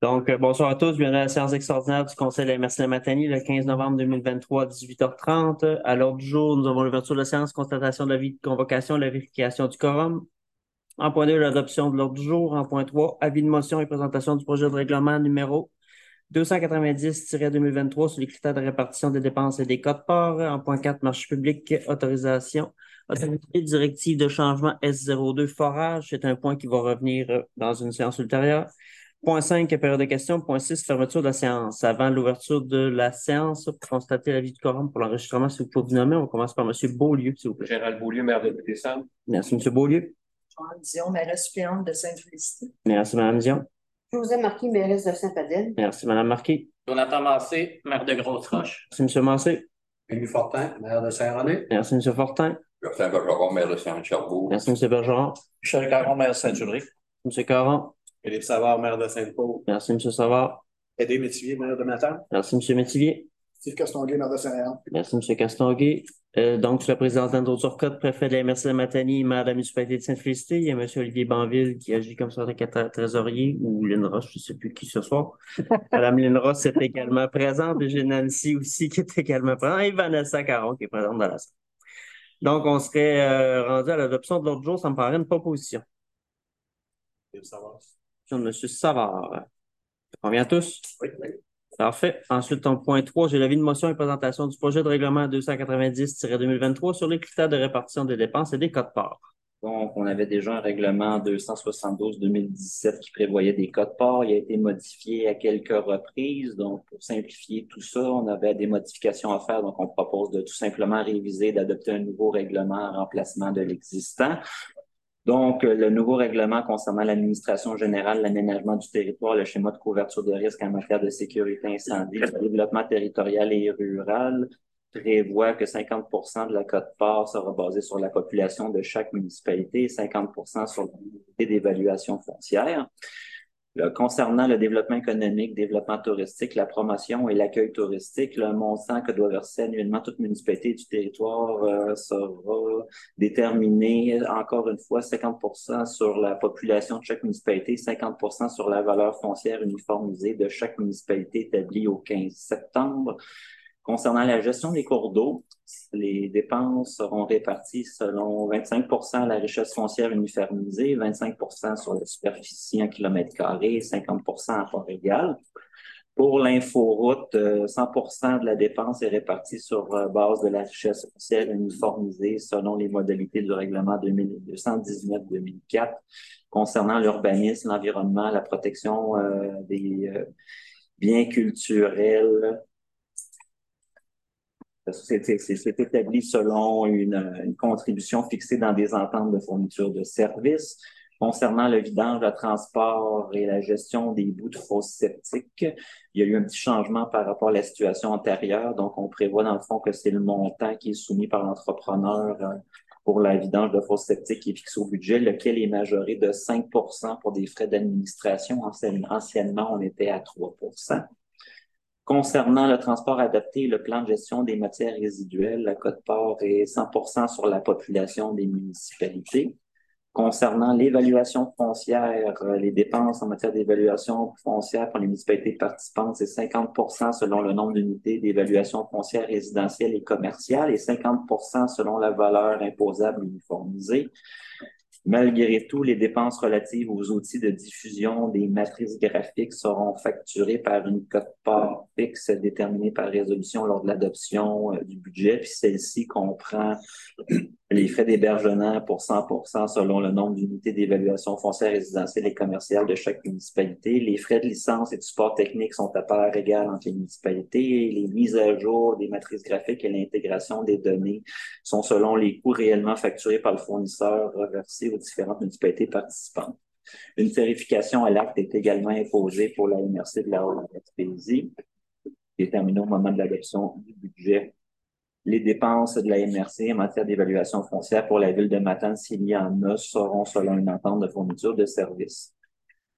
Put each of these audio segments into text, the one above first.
Donc, bonsoir à tous. Bienvenue à la séance extraordinaire du Conseil de la MRC Matanie le 15 novembre 2023 à 18h30. À l'ordre du jour, nous avons l'ouverture de la séance, constatation de l'avis de convocation, la vérification du quorum. En point 2, l'adoption de l'ordre du jour. En point 3, avis de motion et présentation du projet de règlement numéro 290-2023 sur les critères de répartition des dépenses et des codes-parts. En point 4, marché public, autorisation. Autorité directive de changement S02 forage. C'est un point qui va revenir dans une séance ultérieure. Point 5, période de questions. Point 6, fermeture de la séance. Avant l'ouverture de la séance, pour constater l'avis du quorum pour l'enregistrement, si vous pouvez vous nommer, on commence par M. Beaulieu, s'il vous plaît. Gérald Beaulieu, maire de Pétésam. Merci, M. Beaulieu. Joanne Dion, mairesse suppléante de Sainte-Félicité. Merci, Mme Dion. José Marquis, mairesse de Saint-Adèle. Merci, Mme Marquis. Jonathan Massé, maire de Grosse-Roche. Merci, M. Massé. Élie Fortin, maire de Saint-René. Merci, M. Fortin. Martin Bergeron, maire de Saint-Cherbourg. Merci, M. Bergeron. Michel Caron, maire de Saint-Ulrich. M. Caron. Philippe Savard, maire de Sainte-Paul. Merci, M. Savard. Aidé Métivier, maire de Matane. Merci, M. Métivier. Steve Castonguay, maire de Saint-Réal. Merci, M. Castonguay. Donc, sur la présidente Andrew Turcotte, préfet de la MRC de Matanie, maire de la municipalité de Sainte-Félicité, il y a M. Olivier Banville qui agit comme secrétaire trésorier, ou Lynn Ross, je ne sais plus qui ce soir. Mme Lynn Ross est également présente, et j'ai Nancy aussi qui est également présente, et Vanessa Caron qui est présente dans la salle. Donc, on serait rendu à l'adoption de l'ordre du jour, ça me paraît une proposition. Philippe Savard. De M. Savard. Ça convient à tous? Oui. Parfait. Ensuite, en point 3, j'ai l'avis de motion et présentation du projet de règlement 290-2023 sur les critères de répartition des dépenses et des codes-parts. Donc, on avait déjà un règlement 272-2017 qui prévoyait des codes-parts. Il a été modifié à quelques reprises. Donc, pour simplifier tout ça, on avait des modifications à faire. Donc, on propose de tout simplement réviser, d'adopter un nouveau règlement en remplacement de l'existant. Donc, le nouveau règlement concernant l'administration générale, l'aménagement du territoire, le schéma de couverture de risque en matière de sécurité incendie, le développement territorial et rural prévoit que 50% de la quote-part sera basée sur la population de chaque municipalité et 50% sur l'unité d'évaluation foncière. Concernant le développement économique, développement touristique, la promotion et l'accueil touristique, le montant que doit verser annuellement toute municipalité du territoire sera déterminé, encore une fois, 50% sur la population de chaque municipalité, 50% sur la valeur foncière uniformisée de chaque municipalité établie au 15 septembre. Concernant la gestion des cours d'eau, les dépenses seront réparties selon 25% à la richesse foncière uniformisée, 25% sur la superficie en kilomètres carrés, 50% à part égale. Pour l'inforoute, 100% de la dépense est répartie sur base de la richesse foncière uniformisée selon les modalités du règlement 219-2004. Concernant l'urbanisme, l'environnement, la protection des biens culturels, c'est établi selon une contribution fixée dans des ententes de fourniture de services. Concernant le vidange, le transport et la gestion des bouts de fosses septiques, il y a eu un petit changement par rapport à la situation antérieure. Donc, on prévoit dans le fond que c'est le montant qui est soumis par l'entrepreneur pour la vidange de fosses septiques qui est fixé au budget, lequel est majoré de 5% pour des frais d'administration. Anciennement, on était à 3%. Concernant le transport adapté et le plan de gestion des matières résiduelles, la quote-part est 100% sur la population des municipalités. Concernant l'évaluation foncière, les dépenses en matière d'évaluation foncière pour les municipalités participantes, c'est 50% selon le nombre d'unités d'évaluation foncière résidentielle et commerciale et 50% selon la valeur imposable uniformisée. Malgré tout, les dépenses relatives aux outils de diffusion des matrices graphiques seront facturées par une quote-part fixe déterminée par résolution lors de l'adoption du budget. Puis celle-ci comprend les frais d'hébergement pour 100% selon le nombre d'unités d'évaluation foncière résidentielle et commerciale de chaque municipalité. Les frais de licence et de support technique sont à part égale entre les municipalités. Et les mises à jour des matrices graphiques et l'intégration des données sont selon les coûts réellement facturés par le fournisseur reversés aux différentes municipalités participantes. Une tarification à l'acte est également imposée pour la MRC de la Haute-Gaspésie, déterminée au moment de l'adoption du budget. Les dépenses de la MRC en matière d'évaluation foncière pour la ville de Matane, s'il y en a, seront selon une entente de fourniture de services.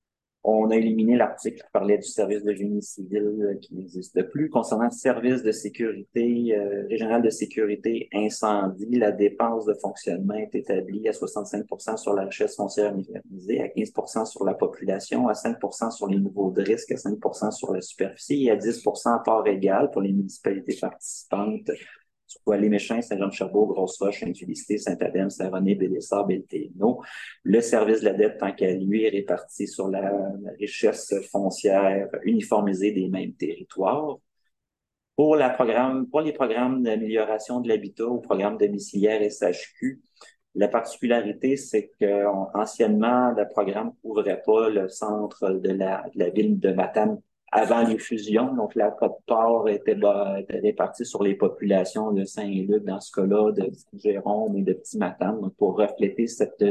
On a éliminé l'article qui parlait du service de génie civil qui n'existe plus. Concernant le service de sécurité, régional de sécurité incendie, la dépense de fonctionnement est établie à 65% sur la richesse foncière uniformisée, à 15% sur la population, à 5% sur les niveaux de risque, à 5% sur la superficie et à 10% à part égale pour les municipalités participantes, soit Les Méchins, Saint-Jean-de-Charbot, Grosse-Roche, Sainte-Félicité, Saint-Adèle, Saint-René, Bélessard, Belténo. Le service de la dette, tant qu'à lui, est réparti sur la richesse foncière uniformisée des mêmes territoires. Pour les programmes d'amélioration de l'habitat ou programmes domiciliaires SHQ, la particularité, c'est que anciennement, le programme ne couvrait pas le centre de la ville de Matane avant les fusions. Donc, la quote-part était répartie sur les populations de Saint-Luc, dans ce cas-là, de Saint-Jérôme et de Petit-Matane. Donc, pour refléter cette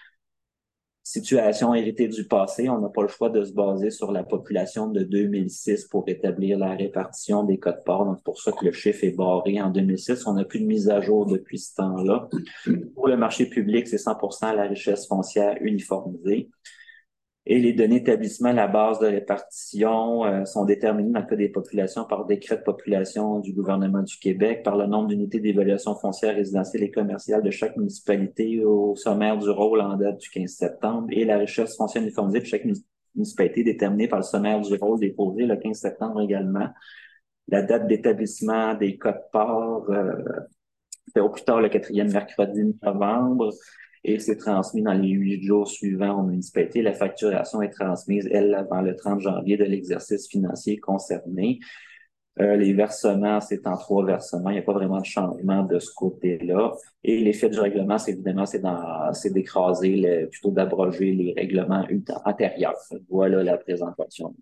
situation héritée du passé, on n'a pas le choix de se baser sur la population de 2006 pour établir la répartition des quotes-parts. Donc, c'est pour ça que le chiffre est barré en 2006. On n'a plus de mise à jour depuis ce temps-là. Pour le marché public, c'est 100% la richesse foncière uniformisée. Et les données d'établissement à la base de répartition sont déterminées dans le cas des populations par décret de population du gouvernement du Québec, par le nombre d'unités d'évaluation foncière résidentielle et commerciale de chaque municipalité au sommaire du rôle en date du 15 septembre et la richesse foncière uniformisée de chaque municipalité déterminée par le sommaire du rôle déposé le 15 septembre également. La date d'établissement des quotes-parts fait au plus tard le 4e mercredi de novembre. Et c'est transmis dans les 8 jours suivants aux municipalités. La facturation est transmise, elle, avant le 30 janvier de l'exercice financier concerné. Les versements, c'est en 3 versements. Il n'y a pas vraiment de changement de ce côté-là. Et l'effet du règlement, c'est évidemment, c'est d'écraser, plutôt d'abroger les règlements antérieurs. Voilà la présentation.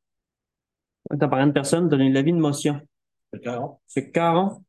T'as parlé de personne, donner l'avis de motion. C'est Caron.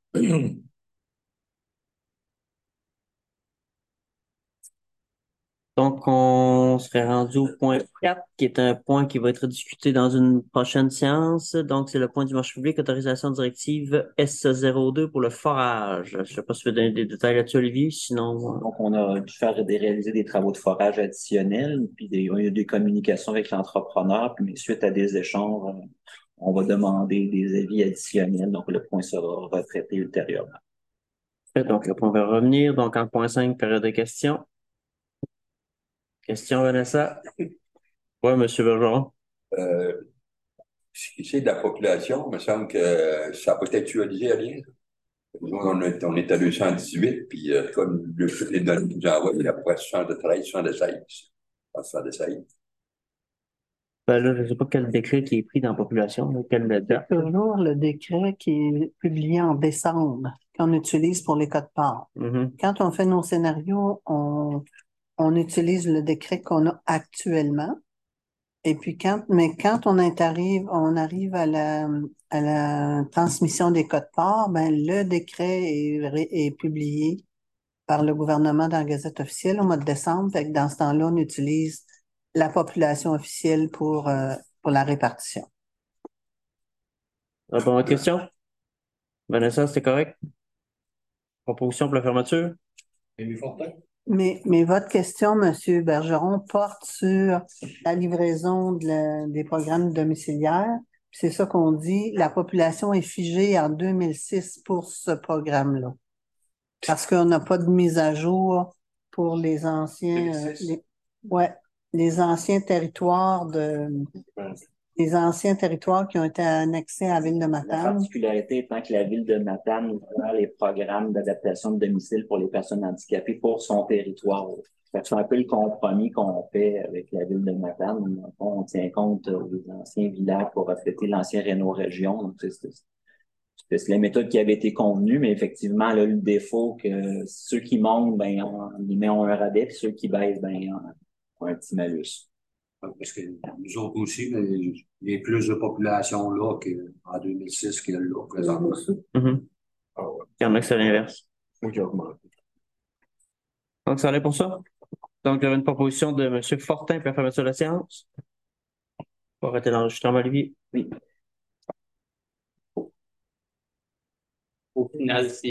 Donc, on serait rendu au point 4, qui est un point qui va être discuté dans une prochaine séance. Donc, c'est le point du marché public, autorisation directive S02 pour le forage. Je ne sais pas si tu veux donner des détails là-dessus, Olivier, sinon... Donc, on a dû réaliser des travaux de forage additionnels, puis il y a eu des communications avec l'entrepreneur, puis suite à des échanges, on va demander des avis additionnels. Donc, le point sera retraité ultérieurement. Donc, le point va revenir. Donc, en point 5, période de questions. Question, Vanessa? Oui, M. Bergeron. C'est de la population, il me semble que ça n'a pas été actualisé à rien. Nous, on est à 218, puis comme les données que j'ai envoyées, il y a à peu près 73, 76. 76. Ben là, je ne sais pas quel décret qui est pris dans la population, là, quelle date. Toujours le décret qui est publié en décembre, qu'on utilise pour les quotes-parts. Quand on fait nos scénarios, on utilise le décret qu'on a actuellement. Et puis quand on arrive à la transmission des quotes-parts, ben le décret est publié par le gouvernement dans la Gazette officielle au mois de décembre. Fait que dans ce temps-là, on utilise la population officielle pour la répartition. Répondre à votre question? Vanessa, c'était correct? Proposition pour la fermeture? Mais votre question, M. Bergeron, porte sur la livraison des programmes domiciliaires. C'est ça qu'on dit, la population est figée en 2006 pour ce programme-là. Parce qu'on n'a pas de mise à jour pour les anciens, les anciens territoires qui ont été annexés à la ville de Matane. La particularité étant que la ville de Matane ouvre les programmes d'adaptation de domicile pour les personnes handicapées pour son territoire. C'est un peu le compromis qu'on fait avec la ville de Matane. On tient compte des anciens villages pour refléter l'ancien Réno-Région. Donc, c'est la méthode qui avait été convenue, mais effectivement, là, le défaut que ceux qui montent, ben, ils ont un rabais, puis ceux qui baissent, ben, ont un petit malus. Parce que nous autres aussi, il y a plus de population là qu'en 2006 qu'il y a là présentement. Il y en a que c'est l'inverse. Oui, qui augmente. Donc, ça allait pour ça? Donc, il y avait une proposition de M. Fortin pour la fermeture de la séance. Pour arrêter l'enregistrement, Olivier. Oui. Au final,